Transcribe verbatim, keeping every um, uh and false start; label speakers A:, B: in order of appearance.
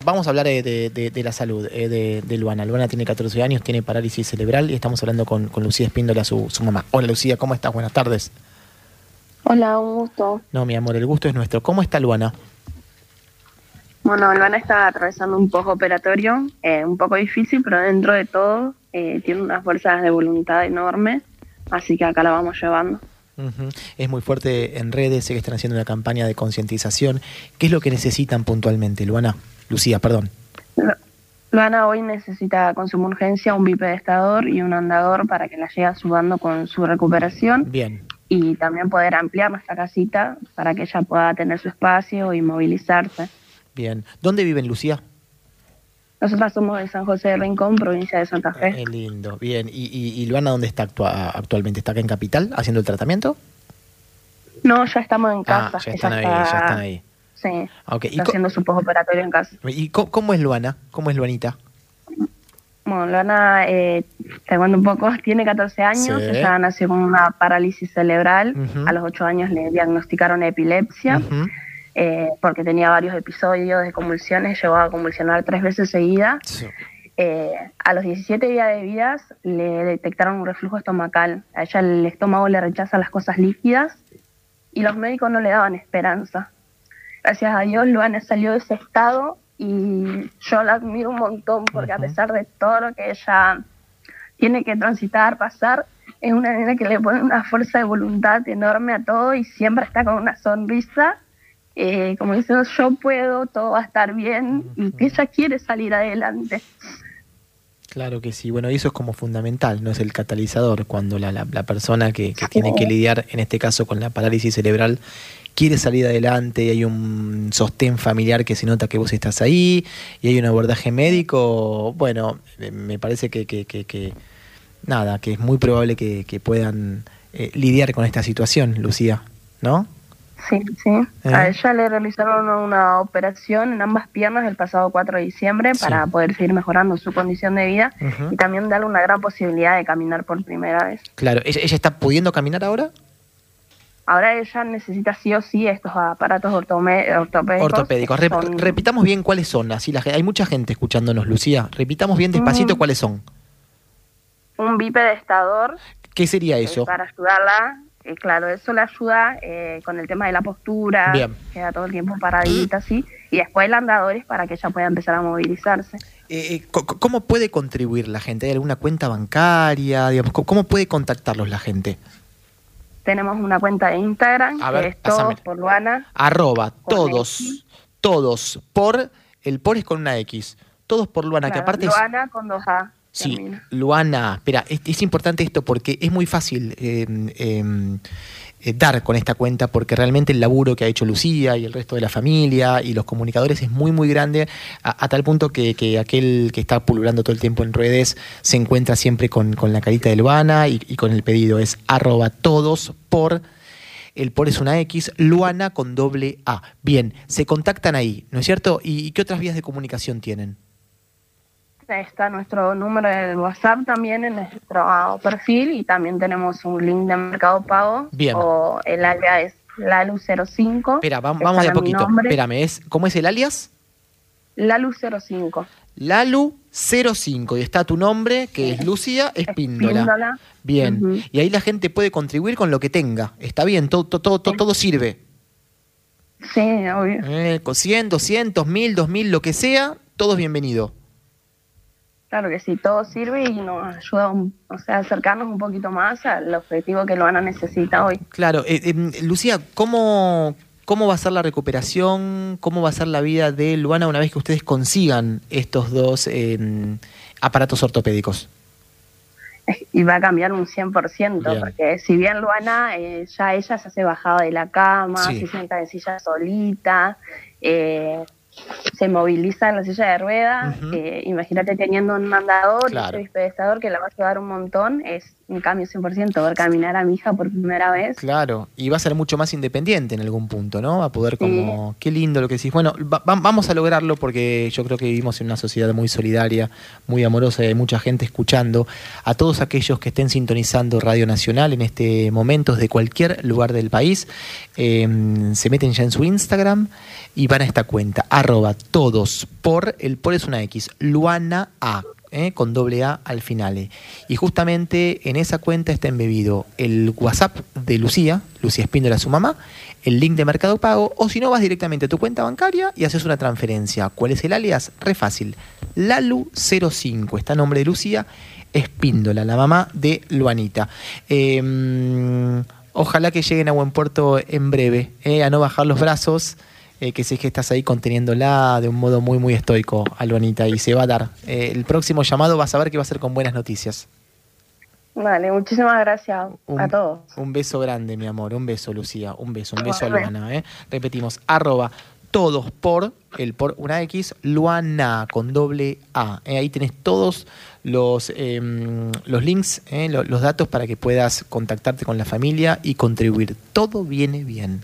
A: vamos a hablar de, de, de, de la salud eh, de, de Luana. Luana tiene catorce años, tiene parálisis cerebral y estamos hablando con, con Lucía Espíndola, su, su mamá. Hola Lucía, ¿cómo estás? Buenas tardes.
B: Hola, un gusto.
A: No, mi amor, el gusto es nuestro. ¿Cómo está Luana?
B: Bueno, Luana está atravesando un poco operatorio, eh, un poco difícil, pero dentro de todo eh, tiene unas fuerzas de voluntad enormes, así que acá la vamos llevando.
A: Uh-huh. Es muy fuerte en redes, sé que están haciendo una campaña de concientización. ¿Qué es lo que necesitan puntualmente, Luana? Lucía, perdón.
B: Luana hoy necesita con suma urgencia un bipedestador y un andador para que la llegue ayudando con su recuperación.
A: Bien.
B: Y también poder ampliar nuestra casita para que ella pueda tener su espacio y movilizarse.
A: Bien. ¿Dónde viven, Lucía?
B: Nosotras somos de San José de Rincón, provincia de Santa Fe.
A: Eh, lindo, bien. ¿Y, y, y Luana dónde está actua actualmente? ¿Está acá en Capital haciendo el tratamiento?
B: No, ya estamos en casa.
A: Ah, ya están ahí,
B: está...
A: ya están ahí.
B: Sí,
A: okay.
B: está haciendo su postoperatorio en casa.
A: ¿Y cómo, cómo es Luana? ¿Cómo es Luanita?
B: Bueno, Luana, eh, te cuento un poco, tiene catorce años, sí. Ella nació con una parálisis cerebral, uh-huh. A los ocho años le diagnosticaron epilepsia, uh-huh. eh, porque tenía varios episodios de convulsiones, llegó a convulsionar tres veces seguidas. Sí. Eh, a los diecisiete días de vida le detectaron un reflujo estomacal, a ella el estómago le rechaza las cosas líquidas y los médicos no le daban esperanza. Gracias a Dios, Luana salió de ese estado y yo la admiro un montón porque uh-huh. a pesar de todo lo que ella tiene que transitar, pasar, es una nena que le pone una fuerza de voluntad enorme a todo y siempre está con una sonrisa, eh, como diciendo yo puedo, todo va a estar bien uh-huh. y que ella quiere salir adelante.
A: Claro que sí, bueno, y eso es como fundamental, no es el catalizador, cuando la, la, la persona que, que tiene que lidiar, en este caso con la parálisis cerebral, quiere salir adelante y hay un sostén familiar que se nota que vos estás ahí y hay un abordaje médico, bueno, me parece que, que, que, que nada, que es muy probable que, que puedan eh, lidiar con esta situación, Lucía, ¿no?
B: Sí, sí. ¿Eh? A ella le realizaron una operación en ambas piernas el pasado cuatro de diciembre sí. para poder seguir mejorando su condición de vida uh-huh. y también darle una gran posibilidad de caminar por primera vez.
A: Claro, ¿ella, ella está pudiendo caminar ahora?
B: Ahora ella necesita sí o sí estos aparatos ortopédicos.
A: Ortopédicos. Rep son... Repitamos bien cuáles son. Así la, hay mucha gente escuchándonos, Lucía. Repitamos bien despacito mm. cuáles son.
B: Un bipedestador.
A: ¿Qué sería eso?
B: Eh, para ayudarla. Eh, claro, eso le ayuda eh, con el tema de la postura.
A: Bien.
B: Queda todo el tiempo paradita así. Y después el andador es para que ella pueda empezar a movilizarse.
A: Eh, ¿Cómo puede contribuir la gente? ¿Hay alguna cuenta bancaria? Digamos, ¿cómo puede contactarlos la gente?
B: Tenemos una cuenta de Instagram,
A: a ver,
B: que es todos por Luana.
A: Arroba, todos, X. todos por, el por es con una X, todos por Luana, claro, que aparte
B: Luana
A: es...
B: con dos A.
A: Sí,
B: termina.
A: Luana, espera, es, es importante esto porque es muy fácil eh, eh, eh, dar con esta cuenta porque realmente el laburo que ha hecho Lucía y el resto de la familia y los comunicadores es muy muy grande a, a tal punto que, que aquel que está pululando todo el tiempo en redes se encuentra siempre con, con la carita de Luana y, y con el pedido es arroba todos por, el por es una X, Luana con doble A. Bien, se contactan ahí, ¿no es cierto? ¿Y, y qué otras vías de comunicación tienen?
B: Está nuestro número de WhatsApp también en nuestro perfil y también tenemos un link de Mercado Pago.
A: Bien.
B: O el alias es Lalu cero cinco.
A: Espera, vamos, vamos de a poquito. Espérame, ¿es, ¿cómo es el alias?
B: Lalu cero cinco.
A: Lalu cero cinco y está tu nombre que sí. es Lucía Espíndola. Espíndola. Bien, uh-huh. Y ahí la gente puede contribuir con lo que tenga. Está bien, todo, todo, todo, sí. todo sirve.
B: Sí, obvio.
A: Eh, con cien, doscientos, mil, dos mil, lo que sea, todo es bienvenido.
B: Claro que sí, todo sirve y nos ayuda un, o sea, a acercarnos un poquito más al objetivo que Luana necesita hoy.
A: Claro, eh, eh, Lucía, ¿cómo, ¿cómo va a ser la recuperación? ¿Cómo va a ser la vida de Luana una vez que ustedes consigan estos dos eh, aparatos ortopédicos?
B: Y va a cambiar un cien por ciento, bien. Porque si bien Luana eh, ya ella se hace bajada de la cama, sí. se sienta en silla solita, eh, se moviliza en la silla de ruedas, uh-huh. eh, imagínate teniendo un andador claro. y un bipedestador que la va a ayudar un montón, es un cambio cien por ciento, ver caminar a mi hija por primera vez.
A: Claro, y va a ser mucho más independiente en algún punto, ¿no? Va a poder como, sí. Qué lindo lo que decís. Bueno, va, vamos a lograrlo porque yo creo que vivimos en una sociedad muy solidaria, muy amorosa y hay mucha gente escuchando. A todos aquellos que estén sintonizando Radio Nacional en este momento de cualquier lugar del país, eh, se meten ya en su Instagram y van a esta cuenta, arroba todos por, el por es una X, Luana A. ¿Eh? Con doble A al final. Y justamente en esa cuenta está embebido el WhatsApp de Lucía, Lucía Espíndola, su mamá, el link de Mercado Pago, o si no vas directamente a tu cuenta bancaria y haces una transferencia. ¿Cuál es el alias? Re fácil. Lalu cero cinco, está a nombre de Lucía Espíndola, la mamá de Luanita. Eh, ojalá que lleguen a buen puerto en breve, eh, a no bajar los brazos. Eh, que sé que estás ahí conteniéndola de un modo muy, muy estoico, Albanita, y se va a dar. Eh, el próximo llamado vas a ver que va a ser con buenas noticias.
B: Vale, muchísimas gracias
A: un,
B: a todos.
A: Un beso grande, mi amor, un beso, Lucía, un beso, un beso a Luana. ¿eh? Repetimos, arroba todos por, el por una X, Luana con doble A. Eh, ahí tenés todos los, eh, los links, eh, los, los datos para que puedas contactarte con la familia y contribuir. Todo viene bien.